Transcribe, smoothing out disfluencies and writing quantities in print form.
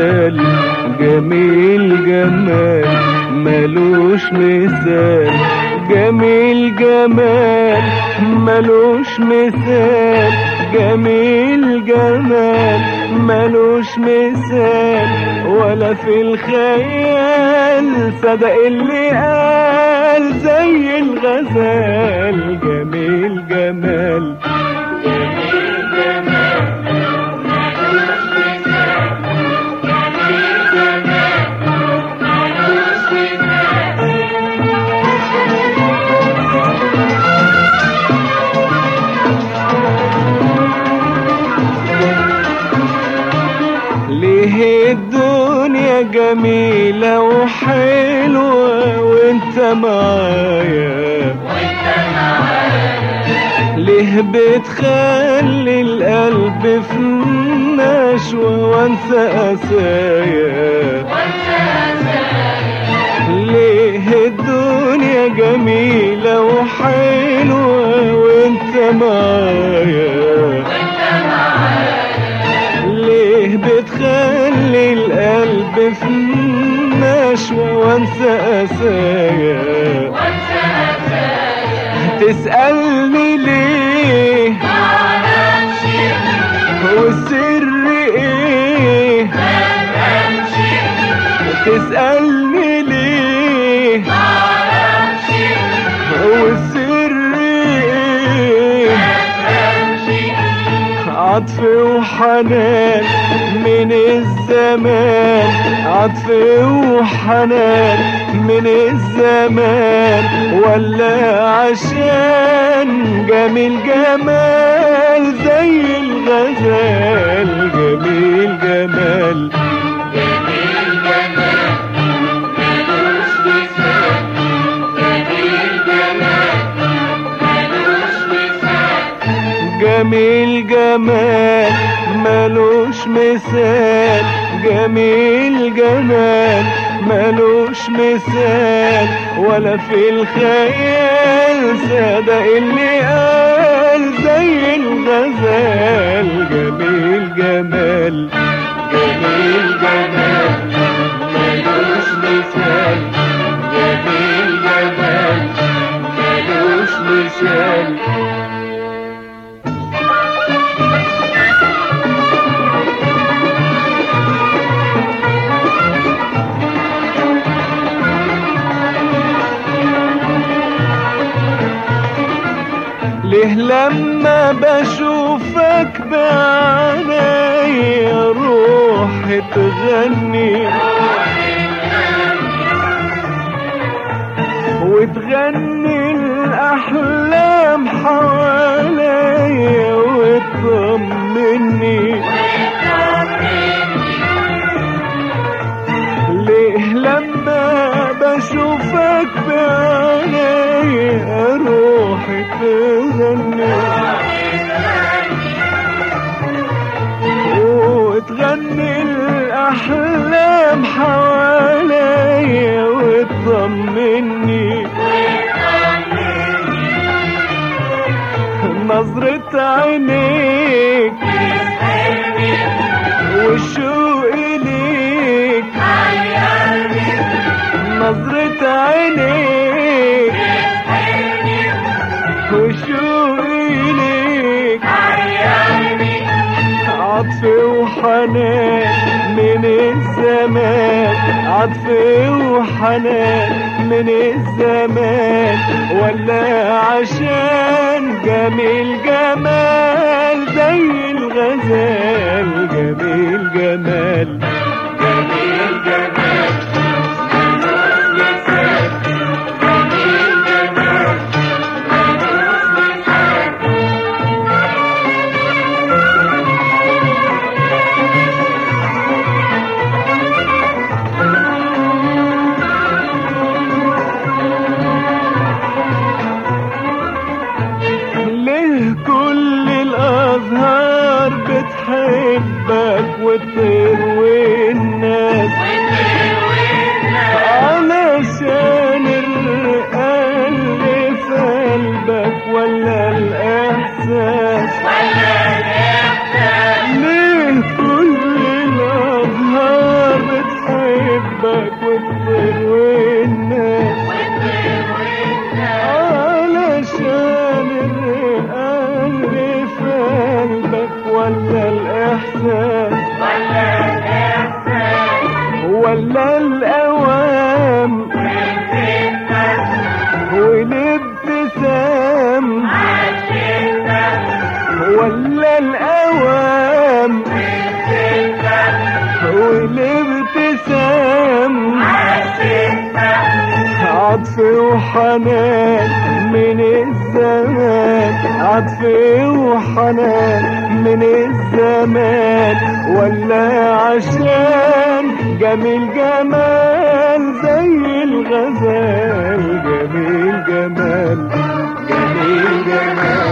مثال، جميل جمال ملوش مثال، جميل جمال ملوش مثال، جميل جمال ملوش مثال، ولا في الخيال صدق اللي قال زي الغزال. جميل جمال ليه الدنيا جميلة وحلوة وانت معايا، ليه بتخلي القلب في نشوة وانسى قسايا، ليه الدنيا جميلة وحلوة وانت معايا، ليه بتخلي القلب في نشوة وانسى قسايا، تسألني ليه والسر ايه، تسألني ليه والسر ايه، عطف وحنان من الزمان، عطف وحنان من الزمان، ولا عشان جميل جمال زي الغزال. جميل جمال جميل جمال ملوش مثال، جميل جمال ملوش مثال، ولا في الخيال صدق اللي قال زي الغزال. جميل جمال جميل جمال ملوش مثال، جميل جمال ملوش مثال. ليه لما بشوفك بعيني روحي تغني وتغني الأحلام حواليا وتطمني، ليه لما بشوفك بعيني روحي تغني وتغني الأحلام حواليا وتطمني، نظرة عينيك والشوق ليك، نظرة عينيك وشوق ليك، عطف وحنان من الزمان، عطف وحنان من الزمان، ولا عشان جميل جمال زي الغزال. جميل جمال جميل جمال كل الأزهار بتحبك وتروي قلبك والطير والناس علشان اللي في قلبك ولا الإحساس ولا الأوام والابتسام ولا الأوام والابتسام عطف وحنان من الزمان عطف وحنان من الزمان ولا عشان جميل جمال زي الغزال جميل جمال جميل جمال